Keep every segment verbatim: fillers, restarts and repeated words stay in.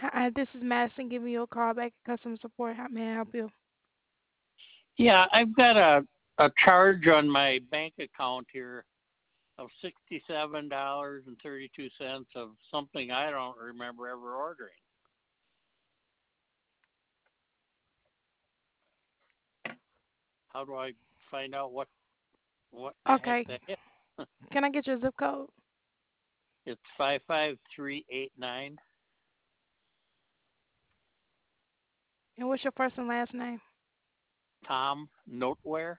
Hi, this is Madison giving you a call back at customer support. How may I help you? Yeah, I've got a a charge on my bank account here of sixty-seven dollars and thirty-two cents of something I don't remember ever ordering. How do I find out what what the heck Okay, that is? can I get your zip code? It's five five three eight nine. And what's your first and last name? Tom Noteware.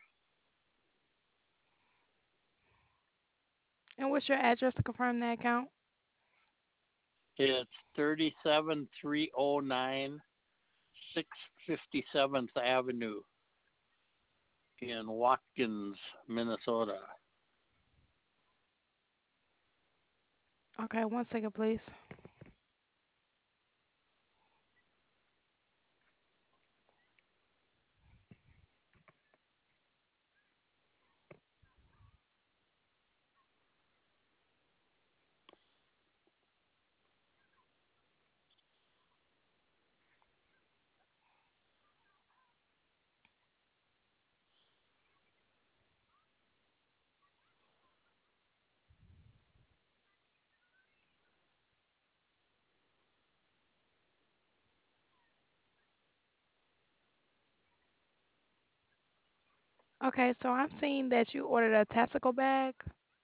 And what's your address to confirm that account? It's thirty-seven three oh nine six fifty-seventh Avenue in Watkins, Minnesota. Okay, one second, please. Okay, so I'm seeing that you ordered a testicle bag.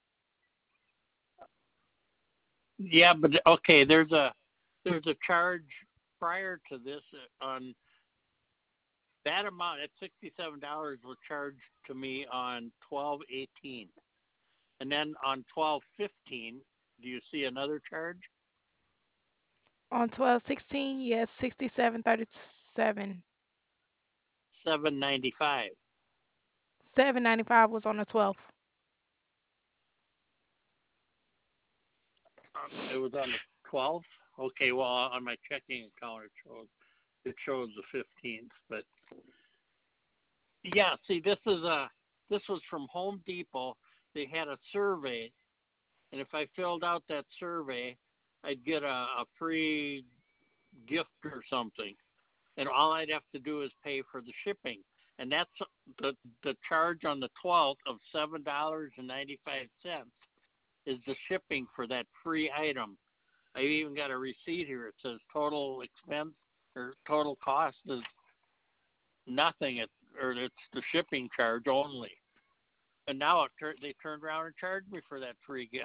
Yeah, but okay, there's a there's a charge prior to this uh, on that amount at sixty-seven dollars was charged to me on twelve eighteen, and then on twelve fifteen, do you see another charge? On twelve sixteen, yes, sixty-seven thirty-seven. Seven ninety-five. seven ninety-five was on the twelfth. Um, it was on the twelfth. Okay, well on my checking account it shows it shows the fifteenth, but yeah, see this is a this was from Home Depot. They had a survey, and if I filled out that survey, I'd get a, a free gift or something, and all I'd have to do is pay for the shipping, and that's the the charge on the twelfth of seven dollars and ninety five cents is the shipping for that free item. I even got a receipt here. It says total expense or total cost is nothing, it, or it's the shipping charge only. And now it tur- they turned around and charged me for that free gift.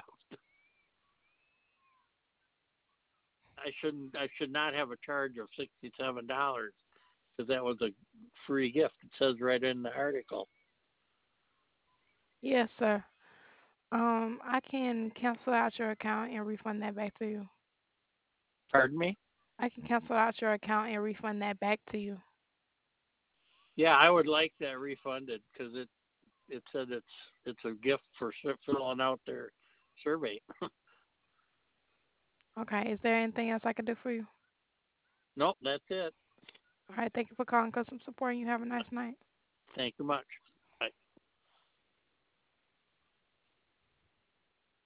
I shouldn't. I should not have a charge of sixty-seven dollars because that was a free gift. It says right in the article. Yes, sir. Um, I can cancel out your account and refund that back to you. Pardon me? I can cancel out your account and refund that back to you. Yeah, I would like that refunded because it it said it's it's a gift for filling out their survey. Okay, is there anything else I can do for you? Nope, that's it. All right, thank you for calling customer support and you have a nice night. Thank you much.